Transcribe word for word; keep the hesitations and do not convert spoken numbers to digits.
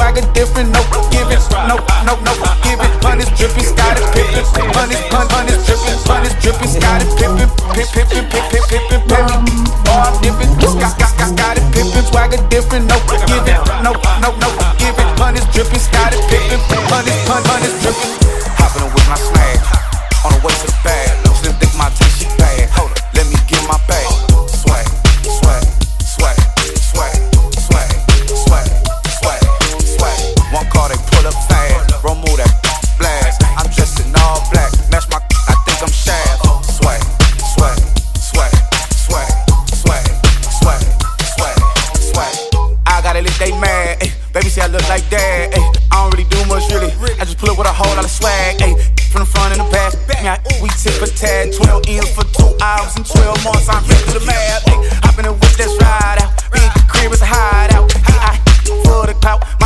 swagger different, no, give it, no, no, no, give it. Pun is dripping, Scottie Pippen. Pun is, pun, pun is dripping, pun is dripping, Scottie Pippen. Pip, pip, pip, pip, pip, pip, pip, pip. Oh, I'm dipping, Scott, Scott, Scott, Scottie Pippen. Swagger different, no, give it, no, no, no, give it. Pun is dripping, Scottie Pippen. Pun is, pun, pun is dripping. Hopping with my snag, on the way to the bag. Slim think my taste she bad. Hold up, let me get my bag. Swag, swag, swag, swag, swag, swag, swag, swag. One car they pull up fast, remove that blast. I'm dressed in all black, match my, I think I'm Shaq. Swag, swag, swag, swag, swag, swag, swag, swag. I gotta let they mad, ay. Baby say I look like that, ay. I don't really do much really, I just pull up with a whole lot of swag, ay. From the front and the back, yeah, we tip for tag, twelve M's for two hours and twelve months. I'm ready to the math. Hop in the whip, let's ride out. Big crib is a hideout. Hey, I for the clout.